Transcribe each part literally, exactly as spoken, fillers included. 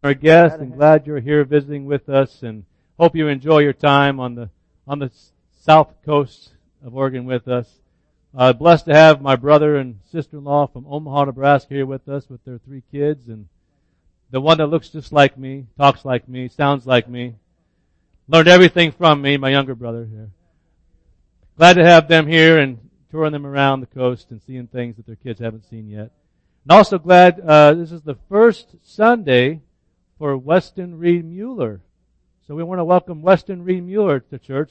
Our guest, and glad you're here visiting with us, and hope you enjoy your time on the on the south coast of Oregon with us. Uh, blessed to have my brother and sister-in-law from Omaha, Nebraska here with us with their three kids, and the one that looks just like me, talks like me, sounds like me, learned everything from me, my younger brother here. Glad to have them here and touring them around the coast and seeing things that their kids haven't seen yet. And also glad uh, this is the first Sunday for Weston Reed Mueller. So we want to welcome Weston Reed Mueller to church.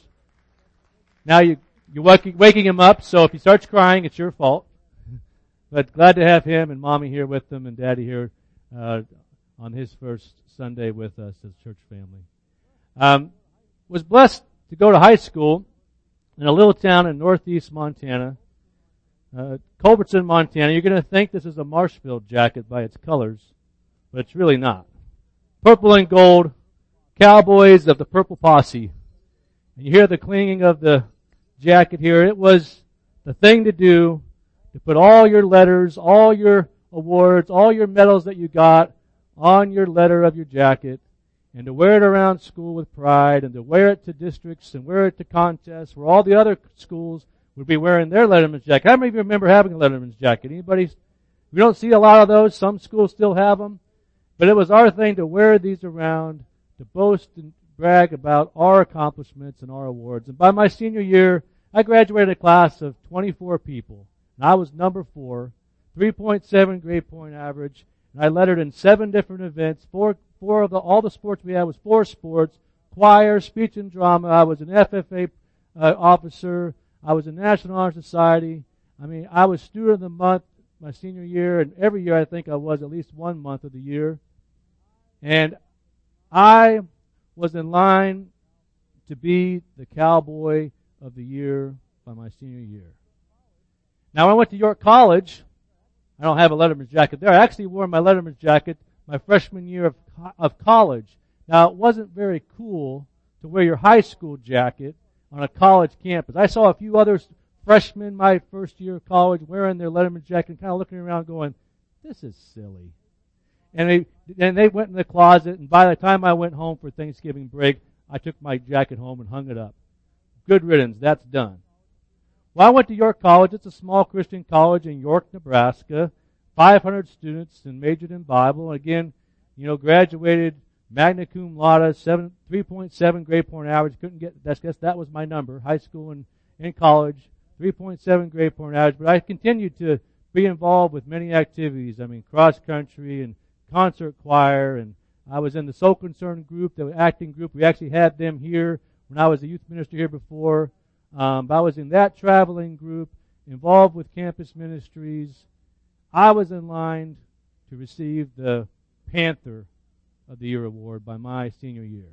Now you, you're waking, waking him up, so if he starts crying, it's your fault. But glad to have him and Mommy here with them and Daddy here uh, on his first Sunday with us as a church family. Um, was blessed to go to high school in a little town in northeast Montana, uh, Culbertson, Montana. You're going to think this is a Marshfield jacket by its colors, but it's really not. Purple and gold, cowboys of the Purple Posse. And you hear the clinging of the jacket here. It was the thing to do to put all your letters, all your awards, all your medals that you got on your letter of your jacket, and to wear it around school with pride, and to wear it to districts and wear it to contests where all the other schools would be wearing their Letterman's jacket. How many of you remember having a Letterman's jacket? Anybody? We don't see a lot of those. Some schools still have them. But it was our thing to wear these around, to boast and brag about our accomplishments and our awards. And by my senior year, I graduated a class of twenty-four people. And I was number four, three point seven grade point average. And I lettered in seven different events. Four, four of the, all the sports we had was four sports. Choir, speech and drama. I was an F F A uh, officer. I was in National Honor Society. I mean, I was student of the month my senior year, and every year I think I was at least one month of the year. And I was in line to be the cowboy of the year by my senior year. Now, when I went to York College, I don't have a Letterman's jacket there. I actually wore my Letterman's jacket my freshman year of, of college. Now, it wasn't very cool to wear your high school jacket on a college campus. I saw a few other freshmen my first year of college wearing their Letterman's jacket and kind of looking around going, this is silly. And they, and they went in the closet, and by the time I went home for Thanksgiving break, I took my jacket home and hung it up. Good riddance, that's done. Well, I went to York College. It's a small Christian college in York, Nebraska. five hundred students and majored in Bible. And again, you know, graduated magna cum laude, seven, three point seven grade point average. Couldn't get, that's, guess that was my number, high school and in college, three point seven grade point average. But I continued to be involved with many activities. I mean, cross country and concert choir, and I was in the Soul Concern group, the acting group. We actually had them here when I was a youth minister here before. Um, I was in that traveling group, involved with campus ministries. I was in line to receive the Panther of the Year award by my senior year.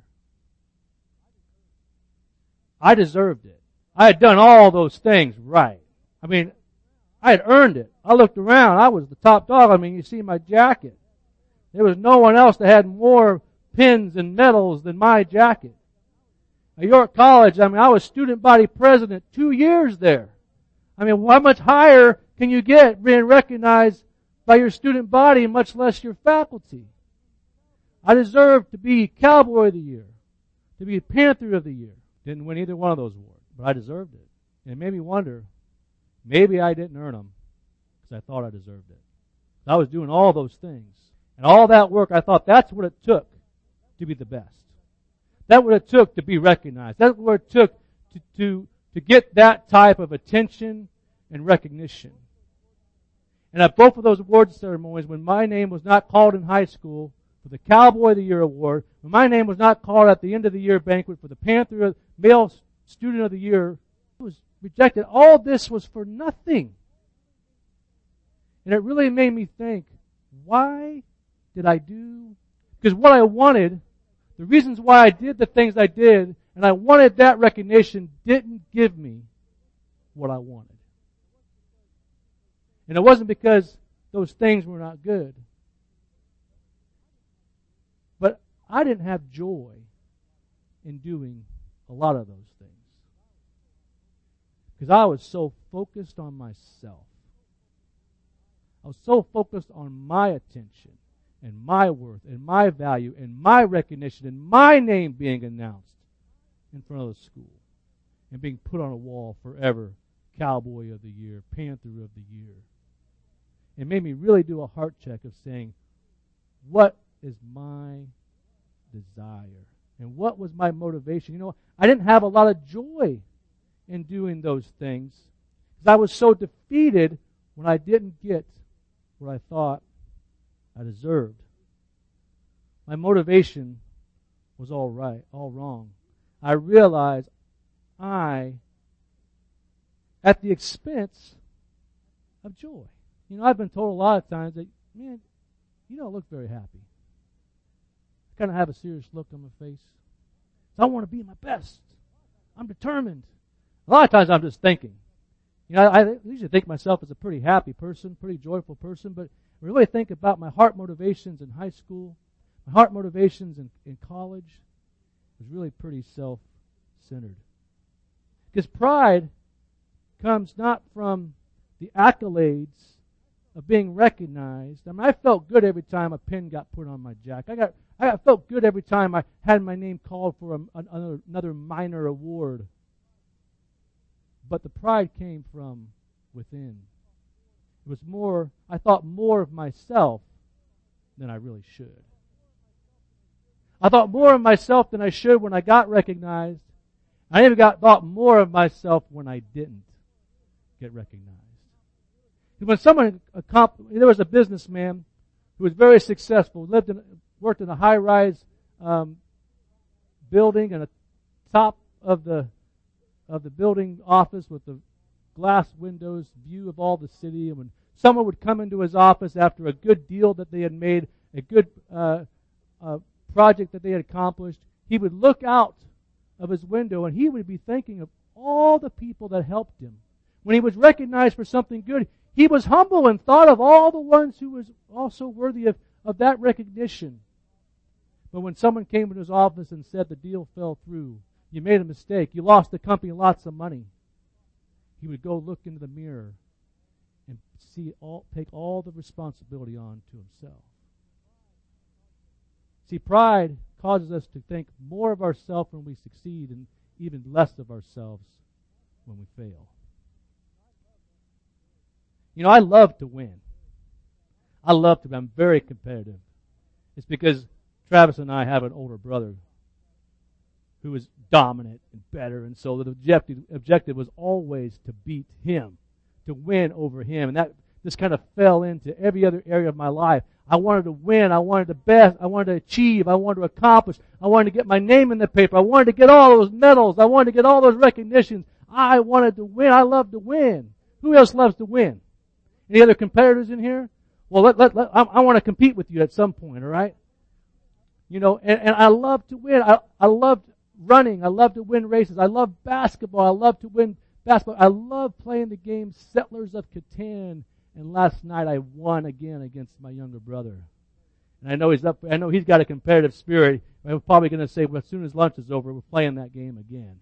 I deserved it. I had done all those things right. I mean, I had earned it. I looked around. I was the top dog. I mean, you see my jacket. There was no one else that had more pins and medals than my jacket. At York College, I mean, I was student body president two years there. I mean, how much higher can you get being recognized by your student body, much less your faculty? I deserved to be Cowboy of the Year, to be Panther of the Year. Didn't win either one of those awards, but I deserved it. And it made me wonder, maybe I didn't earn them because I thought I deserved it. I was doing all those things. And all that work, I thought that's what it took to be the best. That's what it took to be recognized. That's what it took to, to, to get that type of attention and recognition. And at both of those award ceremonies, when my name was not called in high school for the Cowboy of the Year award, when my name was not called at the end of the year banquet for the Panther Male Student of the Year, it was rejected. All this was for nothing. And it really made me think, why did I do? Because what I wanted, the reasons why I did the things I did, and I wanted that recognition, didn't give me what I wanted. And it wasn't because those things were not good. But I didn't have joy in doing a lot of those things. Because I was so focused on myself. I was so focused on my attention and my worth and my value and my recognition and my name being announced in front of the school and being put on a wall forever. Cowboy of the year, Panther of the year. It made me really do a heart check of saying, what is my desire? And what was my motivation? You know, I didn't have a lot of joy in doing those things because I was so defeated when I didn't get what I thought I deserved. My motivation was all right, all wrong. I realized I, at the expense of joy. You know, I've been told a lot of times that, man, you don't look very happy. I kind of have a serious look on my face. So I want to be my best. I'm determined. A lot of times I'm just thinking. You know, I usually think myself as a pretty happy person, pretty joyful person, but I really think about my heart motivations in high school, my heart motivations in, in college, was really pretty self-centered. Because pride comes not from the accolades of being recognized. I mean, I felt good every time a pin got put on my jacket. I got, I got felt good every time I had my name called for a, another, another minor award. But the pride came from within. It was more, I thought more of myself than I really should. I thought more of myself than I should when I got recognized. I even got thought more of myself when I didn't get recognized. When someone, there was a businessman who was very successful, lived in, worked in a high-rise um, building, and the top of the of the building office with the glass windows, view of all the city. And when someone would come into his office after a good deal that they had made, a good uh, uh, project that they had accomplished, he would look out of his window and he would be thinking of all the people that helped him. When he was recognized for something good, he was humble and thought of all the ones who was also worthy of, of that recognition. But when someone came into his office and said the deal fell through, you made a mistake, you lost the company lots of money, he would go look into the mirror and see all, take all the responsibility on to himself. See, pride causes us to think more of ourselves when we succeed and even less of ourselves when we fail. You know, I love to win. I love to win. I'm very competitive. It's because Travis and I have an older brother who is dominant and better, and so the objective, objective was always to beat him, to win over him. And that just kind of fell into every other area of my life. I wanted to win. I wanted the best. I wanted to achieve. I wanted to accomplish. I wanted to get my name in the paper. I wanted to get all those medals. I wanted to get all those recognitions. I wanted to win. I love to win. Who else loves to win? Any other competitors in here? Well, let, let, let, I, I want to compete with you at some point, all right? You know, and, and I love to win. I, I love running. I love to win races. I love basketball. I love to win basketball. I love playing the game Settlers of Catan. And last night I won again against my younger brother. And I know he's up. I know he's got a competitive spirit. I'm probably going to say, well, as soon as lunch is over, we're playing that game again.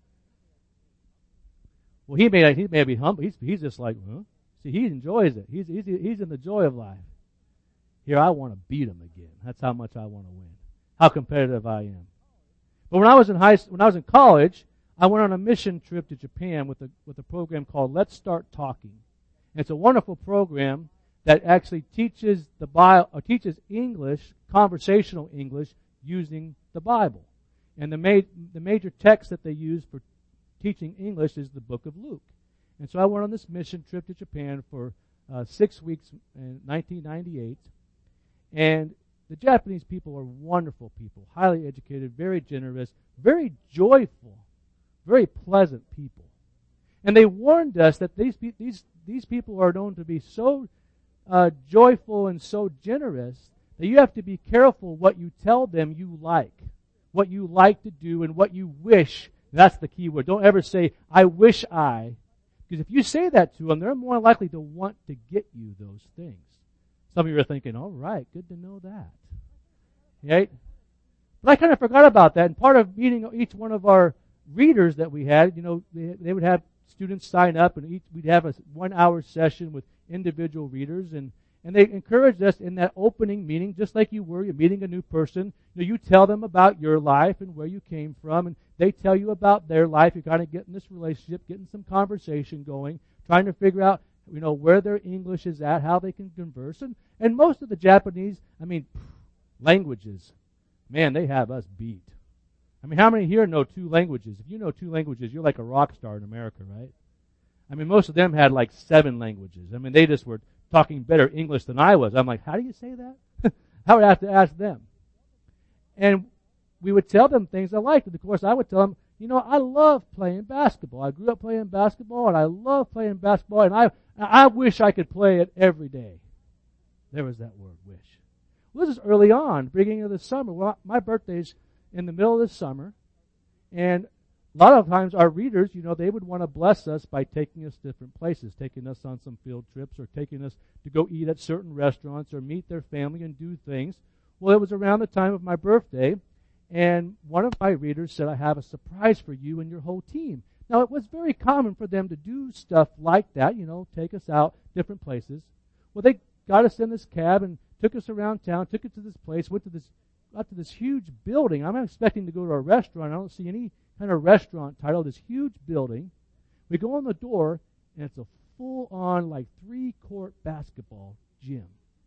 Well, he may he may be humble. He's he's just like, huh? See, he enjoys it. He's he's he's in the joy of life. Here, I want to beat him again. That's how much I want to win. How competitive I am. But when I was in high, when I was in college, I went on a mission trip to Japan with a with a program called Let's Start Talking. And it's a wonderful program that actually teaches the Bible, or teaches English, conversational English, using the Bible. And the ma- the major text that they use for teaching English is the book of Luke. And so I went on this mission trip to Japan for uh, six weeks in nineteen ninety-eight. And the Japanese people are wonderful people, highly educated, very generous, very joyful, very pleasant people. And they warned us that these these these people are known to be so uh, joyful and so generous that you have to be careful what you tell them you like, what you like to do, and what you wish. That's the key word. Don't ever say, I wish I. Because if you say that to them, they're more likely to want to get you those things. Some of you are thinking, all right, good to know that. Right? But I kind of forgot about that. And part of meeting each one of our readers that we had, you know, they, they would have students sign up, and each we'd have a one-hour session with individual readers. And, And they encouraged us in that opening meeting, just like you were, you're meeting a new person. You know, you tell them about your life and where you came from, and they tell you about their life. You're kind of getting this relationship, getting some conversation going, trying to figure out, you know, where their English is at, how they can converse. And, and most of the Japanese, I mean, languages, man, they have us beat. I mean, how many here know two languages? If you know two languages, you're like a rock star in America, right? I mean, most of them had like seven languages. I mean, they just were talking better English than I was. I'm like, how do you say that? I would have to ask them. And we would tell them things I liked. And of course, I would tell them, you know, I love playing basketball. I grew up playing basketball, and I love playing basketball, and I I wish I could play it every day. There was that word, wish. Well, this is early on, beginning of the summer. Well, my birthday's in the middle of the summer, and a lot of times our readers, you know, they would want to bless us by taking us to different places, taking us on some field trips, or taking us to go eat at certain restaurants, or meet their family and do things. Well, it was around the time of my birthday, and one of my readers said, I have a surprise for you and your whole team. Now, it was very common for them to do stuff like that, you know, take us out different places. Well, they got us in this cab and took us around town, took us to this place, went to this, got to this huge building. I'm not expecting to go to a restaurant. I don't see any kind of restaurant title, this huge building. We go on the door, and it's a full-on, like, three-court basketball gym.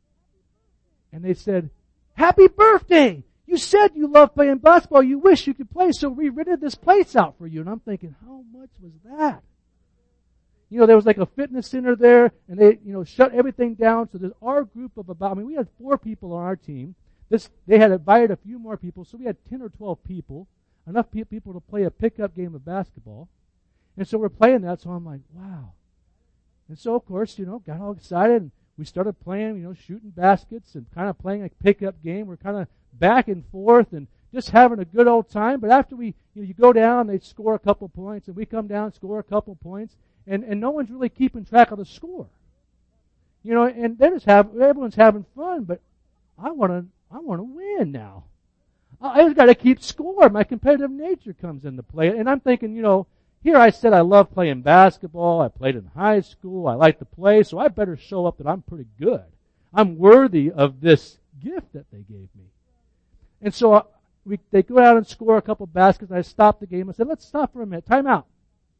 And they said, happy birthday! You said you love playing basketball. You wish you could play, so we rented this place out for you. And I'm thinking, how much was that? You know, there was like a fitness center there, and they, you know, shut everything down. So there's our group of about, I mean, we had four people on our team. This, they had invited a few more people, so we had ten or twelve people, enough pe- people to play a pickup game of basketball. And so we're playing that, so I'm like, wow. And so, of course, you know, got all excited, and we started playing, you know, shooting baskets and kind of playing a pickup game. We're kind of back and forth and just having a good old time. But after we, you know, you go down, they score a couple points, and we come down, score a couple points, and, and no one's really keeping track of the score. You know, and they're just have, everyone's having fun, but I want to, I want to win now. I, I just got to keep score. My competitive nature comes into play. And I'm thinking, you know, here I said I love playing basketball. I played in high school. I like to play, so I better show up that I'm pretty good. I'm worthy of this gift that they gave me. And so uh, we, they go out and score a couple baskets, and I stopped the game. I said, let's stop for a minute. Time out.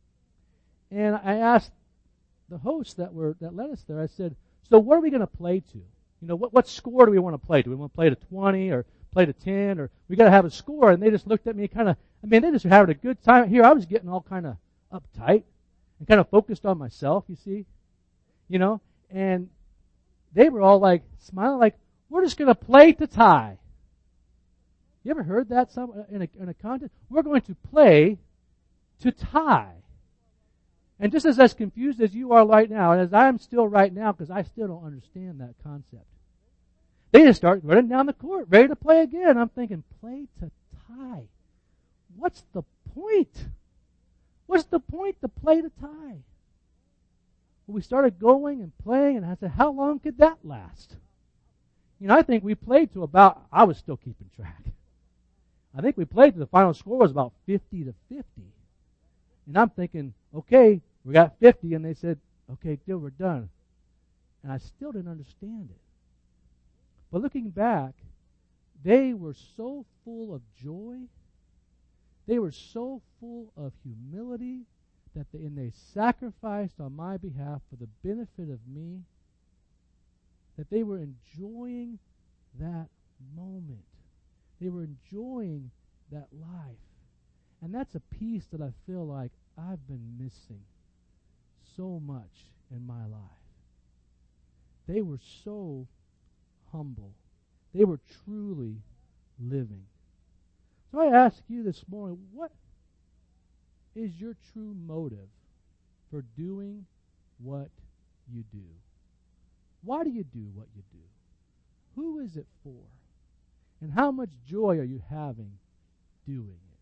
And I asked the hosts that were that led us there, I said, so what are we going to play to? You know, what, what score do we want to play to? Do we want to play to twenty or play to ten? Or we got to have a score? And they just looked at me kind of, I mean, they just were having a good time. Here I was getting all kind of uptight and kind of focused on myself, you see. You know, and they were all like smiling like, we're just going to play to tie. You ever heard that some in a, in a contest? We're going to play to tie. And just as as confused as you are right now, and as I am still right now, because I still don't understand that concept, they just start running down the court, ready to play again. I'm thinking, play to tie. What's the point? What's the point to play to tie? Well, we started going and playing, and I said, how long could that last? You know, I think we played to about, I was still keeping track. I think we played to the final score was about fifty to fifty. And I'm thinking, okay, we got fifty, and they said, okay, Dill, we're done. And I still didn't understand it. But looking back, they were so full of joy, they were so full of humility, that they, and they sacrificed on my behalf for the benefit of me, that they were enjoying that moment. They were enjoying that life. And that's a piece that I feel like I've been missing so much in my life. They were so humble. They were truly living. So I ask you this morning, what is your true motive for doing what you do? Why do you do what you do? Who is it for? And how much joy are you having doing it?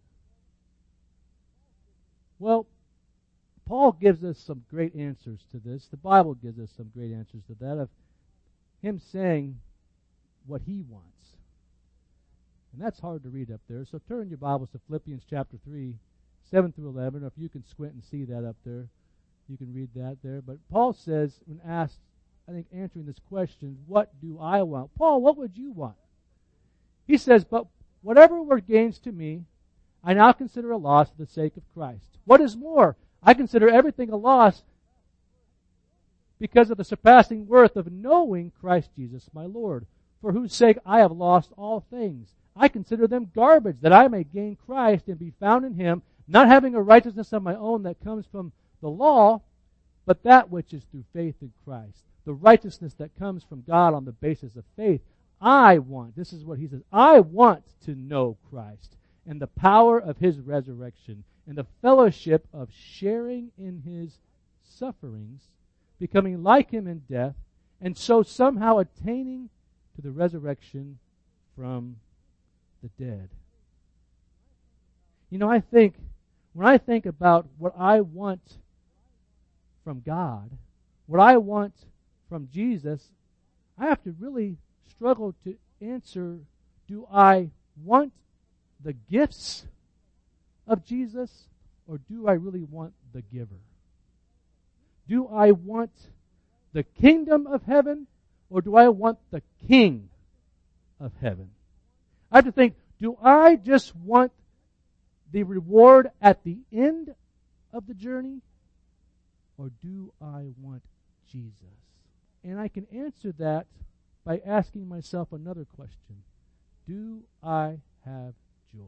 Well, Paul gives us some great answers to this. The Bible gives us some great answers to that of him saying what he wants. And that's hard to read up there. So turn your Bibles to Philippians chapter three, seven through eleven. Or if you can squint and see that up there, you can read that there. But Paul says, when asked, I think, answering this question, what do I want? Paul, what would you want? He says, but whatever were gains to me, I now consider a loss for the sake of Christ. What is more, I consider everything a loss because of the surpassing worth of knowing Christ Jesus my Lord, for whose sake I have lost all things. I consider them garbage, that I may gain Christ and be found in Him, not having a righteousness of my own that comes from the law, but that which is through faith in Christ. The righteousness that comes from God on the basis of faith. I want, this is what he says, I want to know Christ and the power of His resurrection and the fellowship of sharing in His sufferings, becoming like Him in death, and so somehow attaining to the resurrection from the dead. You know, I think, when I think about what I want from God, what I want from Jesus, I have to really struggle to answer, do I want the gifts of Jesus, or do I really want the giver? Do I want the kingdom of heaven, or do I want the King of heaven? I have to think, do I just want the reward at the end of the journey, or do I want Jesus? And I can answer that by asking myself another question. Do I have joy?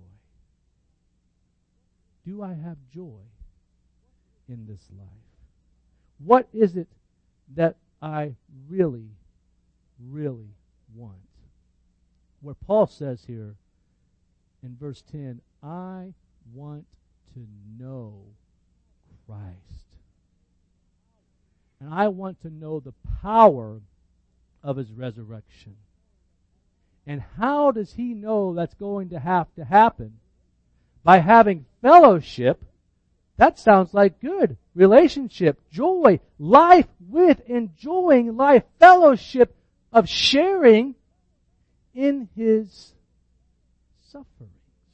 Do I have joy in this life? What is it that I really, really want? Where Paul says here in verse ten, I want to know Christ. And I want to know the power of His resurrection. And how does he know that's going to have to happen? By having fellowship. That sounds like good. Relationship, joy, life with, enjoying life, fellowship of sharing in His sufferings.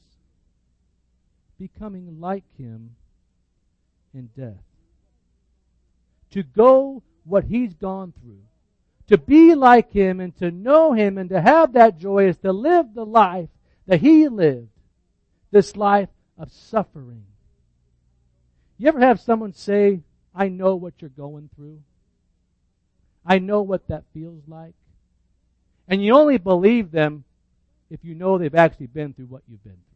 Becoming like Him in death. To go what He's gone through. To be like Him and to know Him and to have that joy is to live the life that He lived. This life of suffering. You ever have someone say, I know what you're going through. I know what that feels like. And you only believe them if you know they've actually been through what you've been through.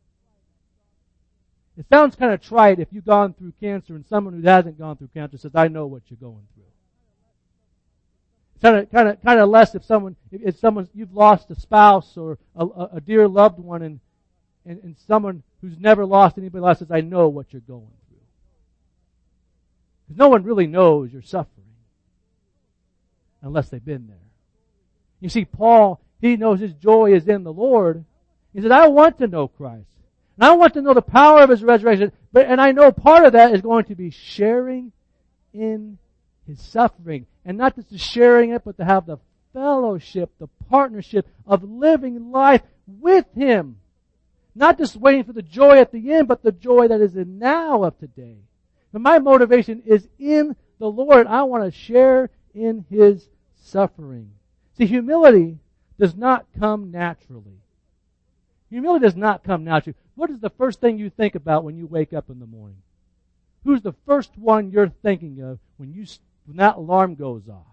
It sounds kind of trite if you've gone through cancer and someone who hasn't gone through cancer says, I know what you're going through. It's kind of, kind of, kind of less if someone, if someone, you've lost a spouse or a, a, a dear loved one and, and, and someone who's never lost anybody else says, I know what you're going through. Because no one really knows you're suffering unless they've been there. You see, Paul, he knows his joy is in the Lord. He said, I want to know Christ. And I want to know the power of His resurrection. But, and I know part of that is going to be sharing in His suffering. And not just sharing it, but to have the fellowship, the partnership of living life with Him. Not just waiting for the joy at the end, but the joy that is in now of today. And my motivation is in the Lord. I want to share in His suffering. See, humility does not come naturally. Humility does not come naturally. What is the first thing you think about when you wake up in the morning? Who's the first one you're thinking of when you when that alarm goes off?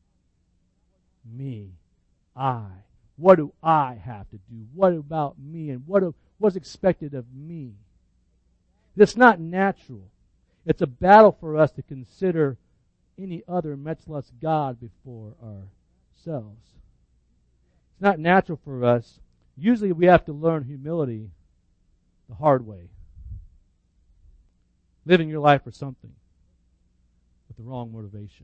Me. I. What do I have to do? What about me? And what what's expected of me? It's not natural. It's a battle for us to consider any other, much less God, before ourselves. It's not natural for us. Usually we have to learn humility the hard way. Living your life for something with the wrong motivation.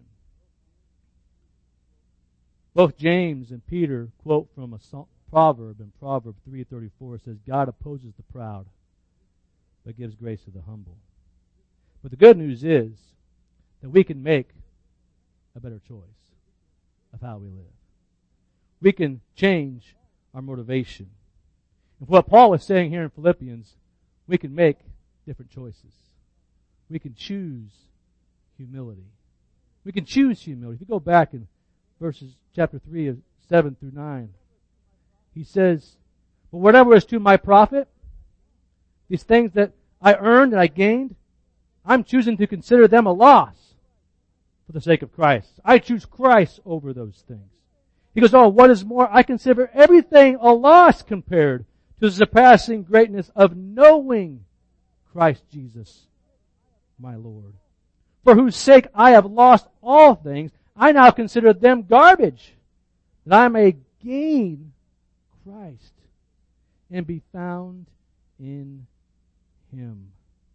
Both James and Peter quote from a proverb in Proverbs three thirty-four. It says, God opposes the proud, but gives grace to the humble. But the good news is that we can make a better choice of how we live. We can change our motivation. And what Paul was saying here in Philippians, we can make different choices. We can choose humility. We can choose humility. If you go back and verses chapter three of seven through nine. He says, "But whatever is to my profit, these things that I earned and I gained, I'm choosing to consider them a loss for the sake of Christ. I choose Christ over those things." He goes, "Oh, what is more, I consider everything a loss compared to the surpassing greatness of knowing Christ Jesus, my Lord, for whose sake I have lost all things. I now consider them garbage, that I may gain Christ and be found in Him."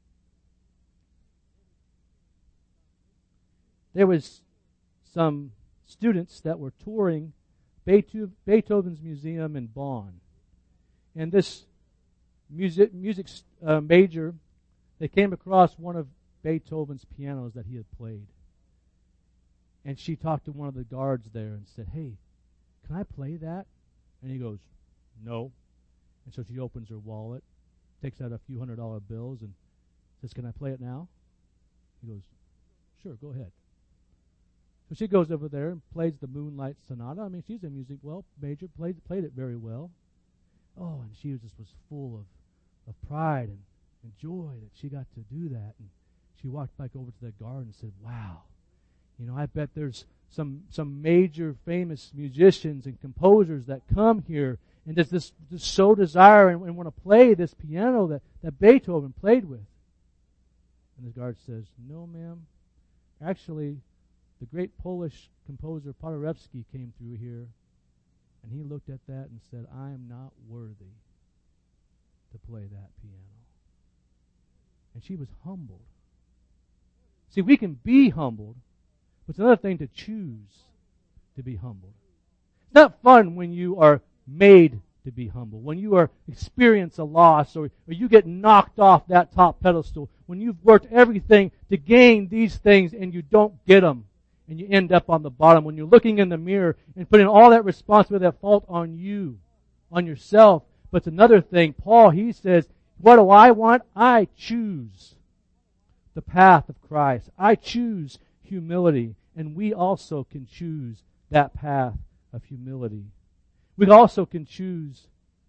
There was some students that were touring Beethoven's museum in Bonn. And this music, music uh, major, they came across one of Beethoven's pianos that he had played. And she talked to one of the guards there and said, "Hey, can I play that?" And he goes, "No." And so she opens her wallet, takes out a few hundred dollar bills and says, "Can I play it now?" He goes, "Sure, go ahead." So she goes over there and plays the Moonlight Sonata. I mean, she's a music well major, played played it very well. Oh, and she just was full of, of pride and, and joy that she got to do that. And she walked back over to the guard and said, "Wow, you know, I bet there's some some major famous musicians and composers that come here and just this just so desire and, and want to play this piano that, that Beethoven played with." And the guard says, "No, ma'am. Actually, the great Polish composer Paderewski came through here, and he looked at that and said, I am not worthy to play that piano." And she was humbled. See, we can be humbled, but it's another thing to choose to be humbled. It's not fun when you are made to be humble, when you are experience a loss, or, or you get knocked off that top pedestal, when you've worked everything to gain these things and you don't get them. And you end up on the bottom when you're looking in the mirror and putting all that responsibility, that fault on you, on yourself. But it's another thing. Paul, he says, what do I want? I choose the path of Christ. I choose humility. And we also can choose that path of humility. We also can choose,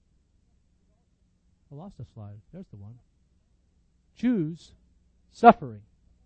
I lost a slide. There's the one. Choose suffering.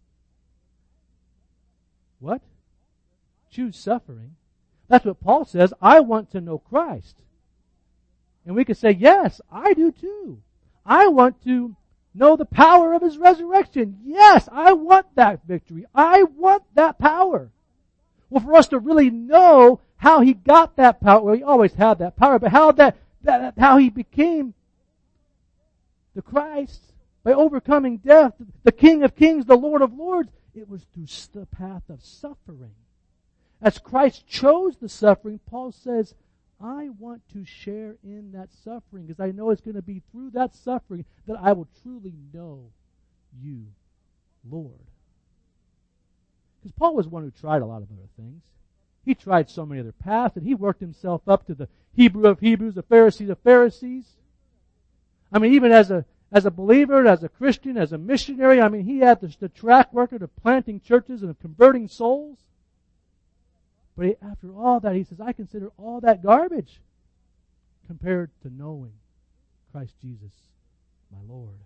What? Choose suffering. That's what Paul says. I want to know Christ. And we could say, yes, I do too. I want to know the power of His resurrection. Yes, I want that victory. I want that power. Well, for us to really know how He got that power, well, He always had that power, but how that, that how He became the Christ by overcoming death, the King of Kings, the Lord of Lords, it was through the path of suffering. As Christ chose the suffering, Paul says, I want to share in that suffering because I know it's going to be through that suffering that I will truly know you, Lord. Because Paul was one who tried a lot of other things. He tried so many other paths, and he worked himself up to the Hebrew of Hebrews, the Pharisee of Pharisees. I mean, even as a as a believer, as a Christian, as a missionary, I mean, he had the, the track record of planting churches and of converting souls. But he, after all that, he says, I consider all that garbage compared to knowing Christ Jesus, my Lord.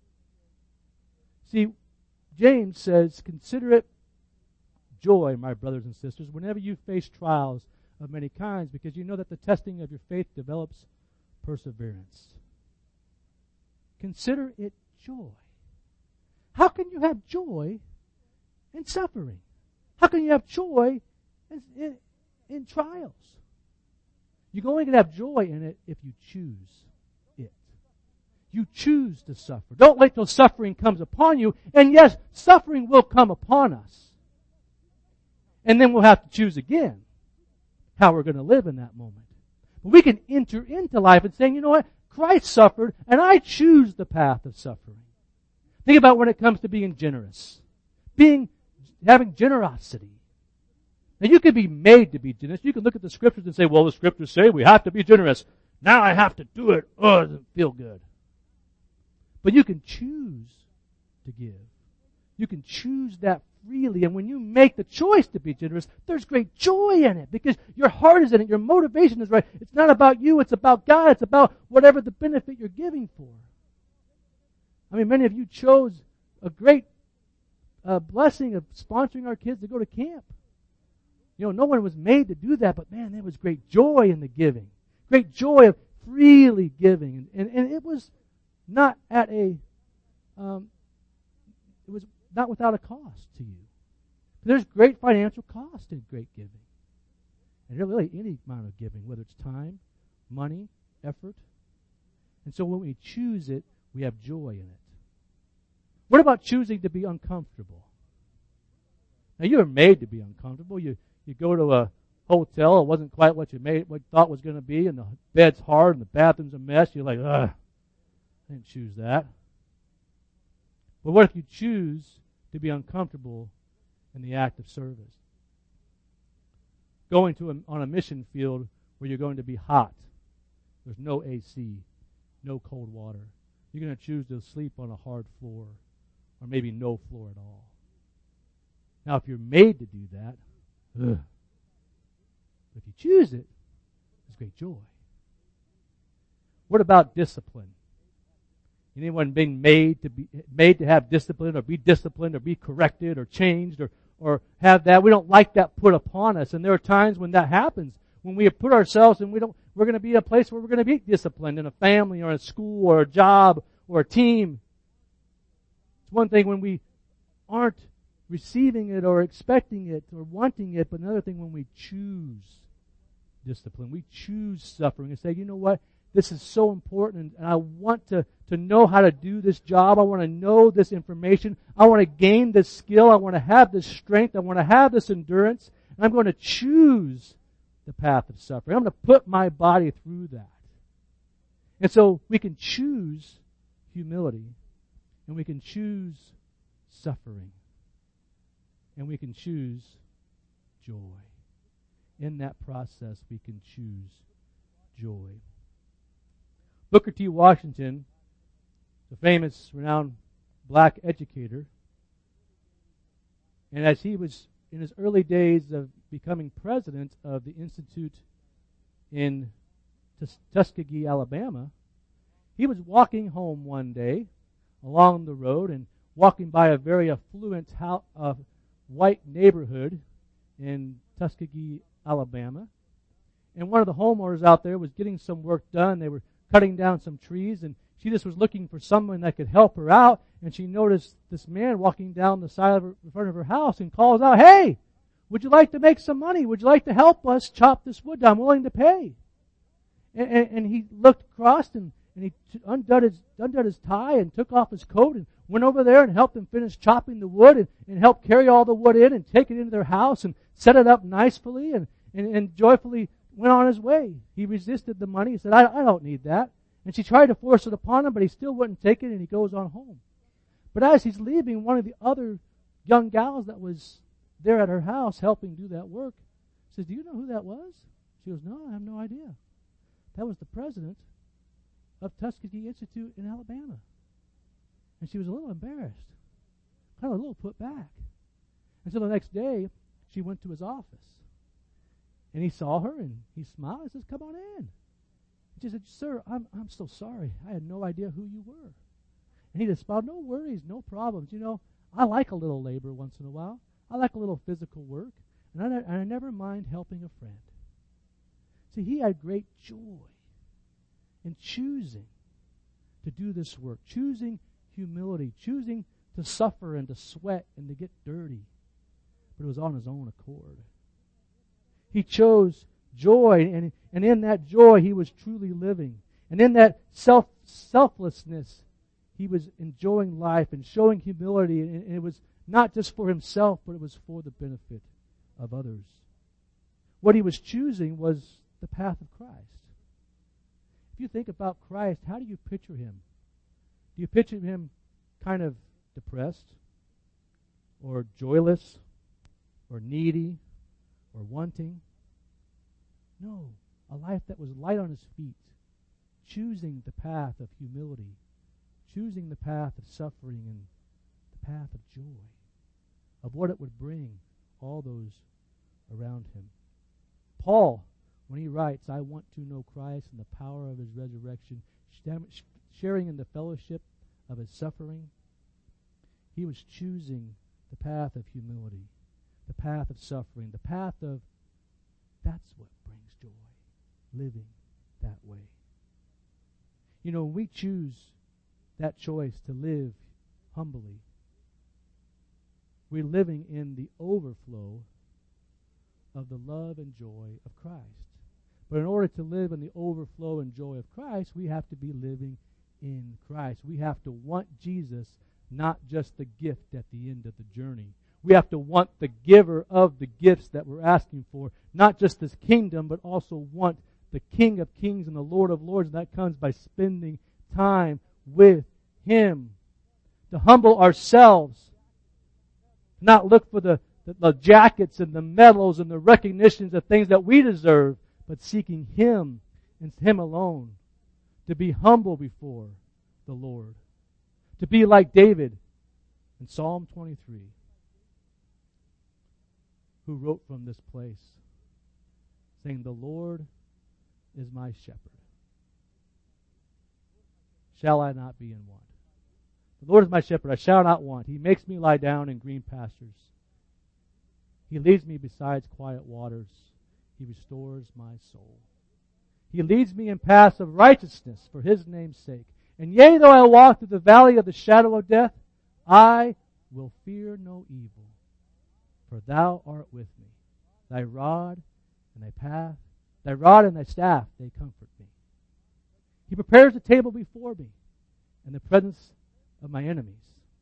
See, James says, consider it joy, my brothers and sisters, whenever you face trials of many kinds, because you know that the testing of your faith develops perseverance. Consider it joy. How can you have joy in suffering? How can you have joy in, in, in trials? You're going to have joy in it if you choose it. You choose to suffer. Don't wait till suffering comes upon you. And yes, suffering will come upon us. And then we'll have to choose again how we're going to live in that moment. But we can enter into life and say, you know what? Christ suffered, and I choose the path of suffering. Think about when it comes to being generous. Being, having generosity. Now you could be made to be generous. You can look at the scriptures and say, well, the scriptures say we have to be generous. Now I have to do it. Oh, it doesn't feel good. But you can choose to give. You can choose that freely. And when you make the choice to be generous, there's great joy in it because your heart is in it. Your motivation is right. It's not about you. It's about God. It's about whatever the benefit you're giving for. I mean, many of you chose a great uh, blessing of sponsoring our kids to go to camp. You know, no one was made to do that, but man, there was great joy in the giving. Great joy of freely giving. And, and, and it was not at a, um, it was not without a cost to you. There's great financial cost in great giving. And really any amount of giving, whether it's time, money, effort. And so when we choose it, we have joy in it. What about choosing to be uncomfortable? Now you're made to be uncomfortable. You you go to a hotel, it wasn't quite what you made what you thought it was going to be, and the bed's hard and the bathroom's a mess. You're like, ugh, I didn't choose that. But what if you choose to be uncomfortable in the act of service? Going to a, on a mission field where you're going to be hot. There's no A C, no cold water. You're going to choose to sleep on a hard floor, or maybe no floor at all. Now, if you're made to do that, ugh. But if you choose it, there's great joy. What about discipline? Anyone being made to be made to have discipline, or be disciplined, or be corrected, or changed, or or have that? We don't like that put upon us, and there are times when that happens, when we have put ourselves, and we don't. We're going to be a place where we're going to be disciplined in a family, or a school, or a job, or a team. It's one thing when we aren't receiving it, or expecting it, or wanting it, but another thing when we choose discipline. We choose suffering and say, you know what? This is so important, and I want to, to know how to do this job. I want to know this information. I want to gain this skill. I want to have this strength. I want to have this endurance. And I'm going to choose the path of suffering. I'm going to put my body through that. And so we can choose humility, and we can choose suffering, and we can choose joy. In that process, we can choose joy. Booker T. Washington, the famous, renowned black educator, and as he was in his early days of becoming president of the Institute in Tus- Tuskegee, Alabama, he was walking home one day along the road and walking by a very affluent house, uh, white neighborhood in Tuskegee, Alabama. And one of the homeowners out there was getting some work done. They were cutting down some trees, and she just was looking for someone that could help her out. And she noticed this man walking down the side of her, in front of her house, and calls out, "Hey, would you like to make some money? Would you like to help us chop this wood down? I'm willing to pay." And, and, and he looked across, and, and he t- undid his, undid his tie and took off his coat and went over there and helped them finish chopping the wood, and, and helped carry all the wood in and take it into their house and set it up nicely, and, and, and joyfully went on his way. He resisted the money. He said, I, I don't need that. And she tried to force it upon him, but he still wouldn't take it, and he goes on home. But as he's leaving, one of the other young gals that was there at her house helping do that work says, "Do you know who that was?" She goes, "No, I have no idea." That was the president of Tuskegee Institute in Alabama. And she was a little embarrassed, kind of a little put back. And so the next day, she went to his office. And he saw her, and he smiled and says, "Come on in." She said, "Sir, I'm I'm so sorry. I had no idea who you were." And he just smiled, "No worries, no problems. You know, I like a little labor once in a while. I like a little physical work, and I, and I never mind helping a friend." See, he had great joy in choosing to do this work, choosing humility, choosing to suffer and to sweat and to get dirty. But it was on his own accord. He chose joy, and, and in that joy he was truly living. And in that self selflessness, he was enjoying life and showing humility, and, and it was not just for himself, but it was for the benefit of others. What he was choosing was the path of Christ. If you think about Christ, how do you picture him? Do you picture him kind of depressed, or joyless, or needy, or wanting? No, a life that was light on his feet, choosing the path of humility, choosing the path of suffering and the path of joy, of what it would bring all those around him. Paul, when he writes, I want to know Christ and the power of his resurrection, sharing in the fellowship of his suffering, he was choosing the path of humility, the path of suffering, the path of, that's what brings joy, living that way. You know, when we choose that choice to live humbly, we're living in the overflow of the love and joy of Christ. But in order to live in the overflow and joy of Christ, we have to be living in Christ. We have to want Jesus, not just the gift at the end of the journey. We have to want the giver of the gifts that we're asking for, not just this kingdom, but also want the King of Kings and the Lord of Lords. And that comes by spending time with Him. To humble ourselves, not look for the, the, the jackets and the medals and the recognitions of things that we deserve, but seeking Him and Him alone. To be humble before the Lord. To be like David in Psalm twenty-three, who wrote from this place, saying, the Lord is my shepherd. Shall I not be in want? The Lord is my shepherd, I shall not want. He makes me lie down in green pastures. He leads me beside quiet waters. He restores my soul. He leads me in paths of righteousness for His name's sake. And yea, though I walk through the valley of the shadow of death, I will fear no evil, for Thou art with me. Thy rod and Thy path, Thy rod and Thy staff, they comfort me. He prepares a table before me in the presence of my enemies.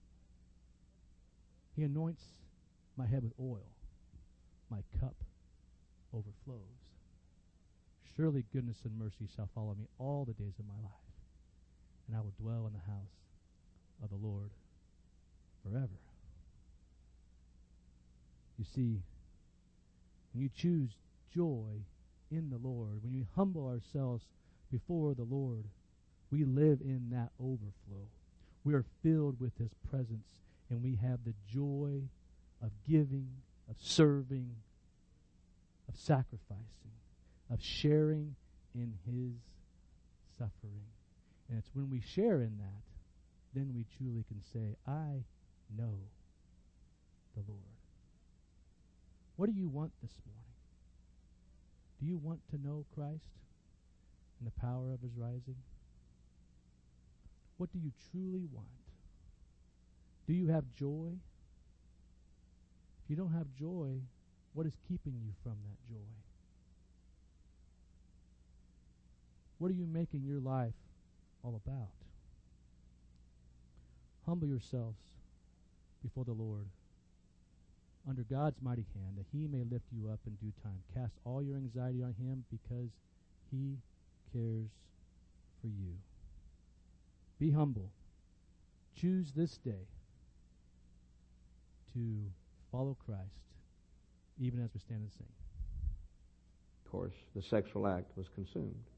He anoints my head with oil. My cup overflows. Surely goodness and mercy shall follow me all the days of my life, and I will dwell in the house of the Lord forever. You see, when you choose joy in the Lord, when we humble ourselves before the Lord, we live in that overflow. We are filled with His presence, and we have the joy of giving, of serving, of sacrificing, of sharing in His suffering. And it's when we share in that, then we truly can say, I know the Lord. What do you want this morning? Do you want to know Christ and the power of His rising? What do you truly want? Do you have joy? If you don't have joy, what is keeping you from that joy? What are you making your life all about? Humble yourselves before the Lord under God's mighty hand, that He may lift you up in due time. Cast all your anxiety on Him, because He cares for you. Be humble. Choose this day to follow Christ, even as we stand and sing. Of course, the sexual act was consumed.